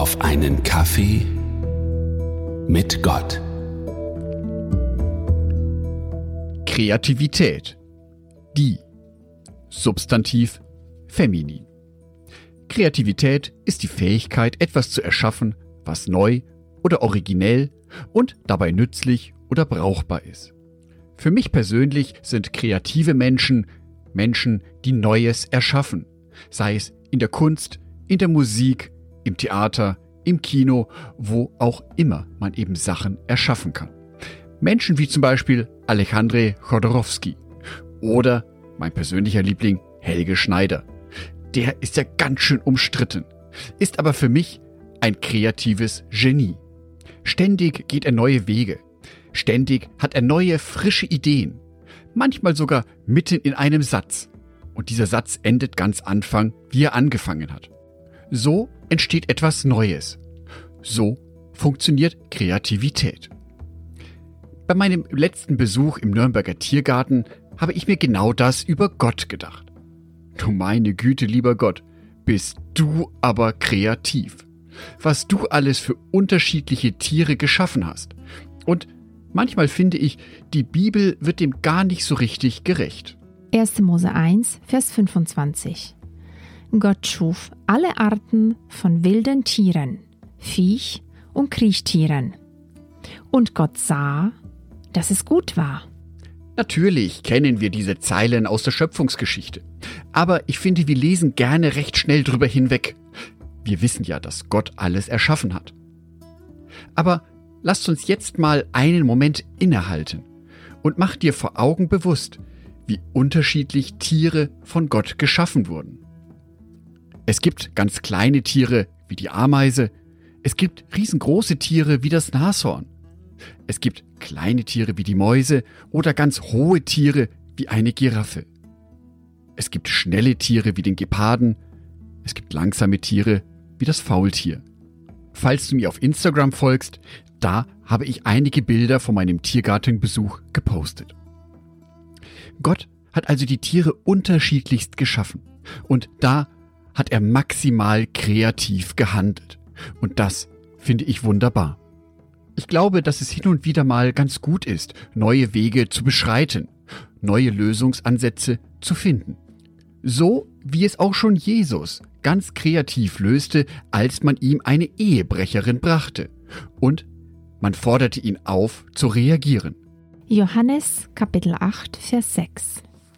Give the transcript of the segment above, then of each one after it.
auf einen Kaffee mit Gott. Kreativität. Die. Substantiv feminin. Kreativität ist die Fähigkeit, etwas zu erschaffen, was neu oder originell und dabei nützlich oder brauchbar ist. Für mich persönlich sind kreative Menschen Menschen, die Neues erschaffen, sei es in der Kunst, in der Musik, im Theater, im Kino, wo auch immer man eben Sachen erschaffen kann. Menschen wie zum Beispiel Alejandro Jodorowsky oder mein persönlicher Liebling Helge Schneider. Der ist ja ganz schön umstritten, ist aber für mich ein kreatives Genie. Ständig geht er neue Wege, ständig hat er neue, frische Ideen, manchmal sogar mitten in einem Satz. Und dieser Satz endet ganz Anfang, wie er angefangen hat. So entsteht etwas Neues. So funktioniert Kreativität. Bei meinem letzten Besuch im Nürnberger Tiergarten habe ich mir genau das über Gott gedacht. Du meine Güte, lieber Gott, bist du aber kreativ. Was du alles für unterschiedliche Tiere geschaffen hast. Und manchmal finde ich, die Bibel wird dem gar nicht so richtig gerecht. 1. Mose 1, Vers 25. Gott schuf alle Arten von wilden Tieren, Viech und Kriechtieren. Und Gott sah, dass es gut war. Natürlich kennen wir diese Zeilen aus der Schöpfungsgeschichte. Aber ich finde, wir lesen gerne recht schnell drüber hinweg. Wir wissen ja, dass Gott alles erschaffen hat. Aber lasst uns jetzt mal einen Moment innehalten und mach dir vor Augen bewusst, wie unterschiedlich Tiere von Gott geschaffen wurden. Es gibt ganz kleine Tiere wie die Ameise, es gibt riesengroße Tiere wie das Nashorn, es gibt kleine Tiere wie die Mäuse oder ganz hohe Tiere wie eine Giraffe. Es gibt schnelle Tiere wie den Geparden, es gibt langsame Tiere wie das Faultier. Falls du mir auf Instagram folgst, da habe ich einige Bilder von meinem Tiergartenbesuch gepostet. Gott hat also die Tiere unterschiedlichst geschaffen und da hat er maximal kreativ gehandelt. Und das finde ich wunderbar. Ich glaube, dass es hin und wieder mal ganz gut ist, neue Wege zu beschreiten, neue Lösungsansätze zu finden. So wie es auch schon Jesus ganz kreativ löste, als man ihm eine Ehebrecherin brachte. Und man forderte ihn auf, zu reagieren. Johannes Kapitel 8, Vers 6.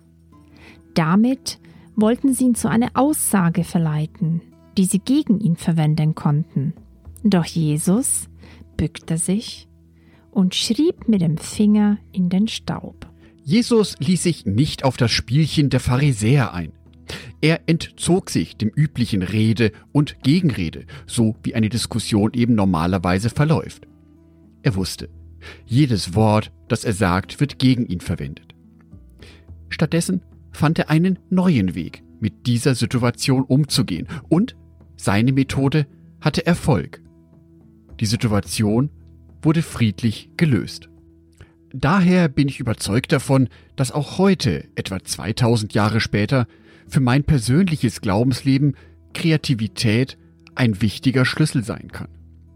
Damit wollten sie ihn zu einer Aussage verleiten, die sie gegen ihn verwenden konnten. Doch Jesus bückte sich und schrieb mit dem Finger in den Staub. Jesus ließ sich nicht auf das Spielchen der Pharisäer ein. Er entzog sich dem üblichen Rede und Gegenrede, so wie eine Diskussion eben normalerweise verläuft. Er wusste, jedes Wort, das er sagt, wird gegen ihn verwendet. Stattdessen fand er einen neuen Weg, mit dieser Situation umzugehen, und seine Methode hatte Erfolg. Die Situation wurde friedlich gelöst. Daher bin ich überzeugt davon, dass auch heute, etwa 2000 Jahre später, für mein persönliches Glaubensleben Kreativität ein wichtiger Schlüssel sein kann.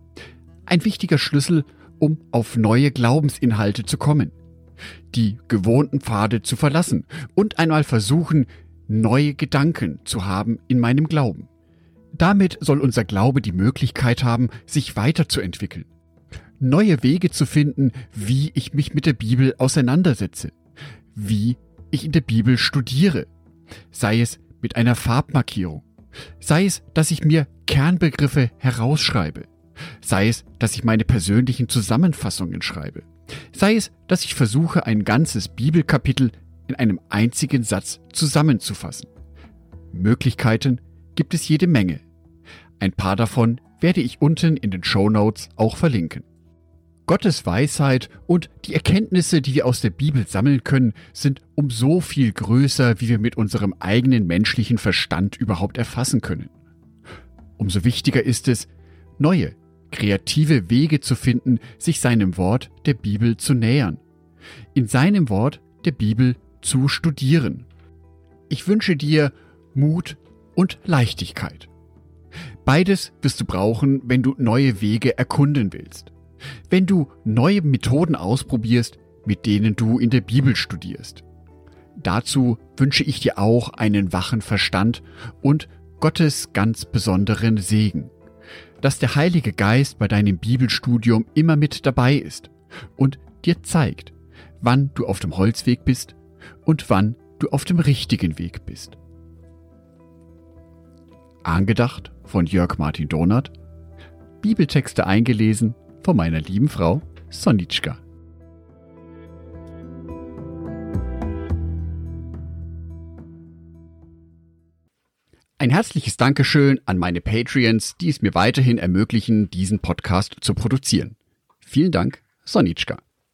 Ein wichtiger Schlüssel, um auf neue Glaubensinhalte zu kommen, die gewohnten Pfade zu verlassen und einmal versuchen, neue Gedanken zu haben in meinem Glauben. Damit soll unser Glaube die Möglichkeit haben, sich weiterzuentwickeln, neue Wege zu finden, wie ich mich mit der Bibel auseinandersetze, wie ich in der Bibel studiere, sei es mit einer Farbmarkierung, sei es, dass ich mir Kernbegriffe herausschreibe, sei es, dass ich meine persönlichen Zusammenfassungen schreibe, sei es, dass ich versuche, ein ganzes Bibelkapitel in einem einzigen Satz zusammenzufassen. Möglichkeiten gibt es jede Menge. Ein paar davon werde ich unten in den Shownotes auch verlinken. Gottes Weisheit und die Erkenntnisse, die wir aus der Bibel sammeln können, sind um so viel größer, wie wir mit unserem eigenen menschlichen Verstand überhaupt erfassen können. Umso wichtiger ist es, neue, kreative Wege zu finden, sich seinem Wort der Bibel zu nähern, in seinem Wort der Bibel zu studieren. Ich wünsche dir Mut und Leichtigkeit. Beides wirst du brauchen, wenn du neue Wege erkunden willst. Wenn du neue Methoden ausprobierst, mit denen du in der Bibel studierst. Dazu wünsche ich dir auch einen wachen Verstand und Gottes ganz besonderen Segen. Dass der Heilige Geist bei deinem Bibelstudium immer mit dabei ist und dir zeigt, wann du auf dem Holzweg bist und wann du auf dem richtigen Weg bist. Angedacht von Jörg Martin Donath, Bibeltexte eingelesen von meiner lieben Frau Sonitschka. Ein herzliches Dankeschön an meine Patreons, die es mir weiterhin ermöglichen, diesen Podcast zu produzieren. Vielen Dank, Sonitschka.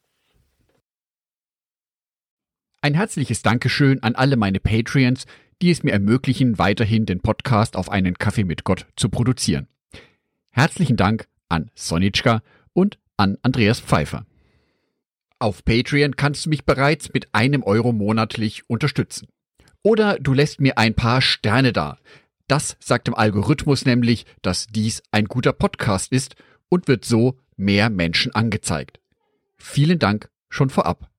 Ein herzliches Dankeschön an alle meine Patreons, die es mir ermöglichen, weiterhin den Podcast auf einen Kaffee mit Gott zu produzieren. Herzlichen Dank an Sonitschka und an Andreas Pfeiffer. Auf Patreon kannst du mich bereits mit €1 monatlich unterstützen. Oder du lässt mir ein paar Sterne da. Das sagt dem Algorithmus nämlich, dass dies ein guter Podcast ist und wird so mehr Menschen angezeigt. Vielen Dank schon vorab.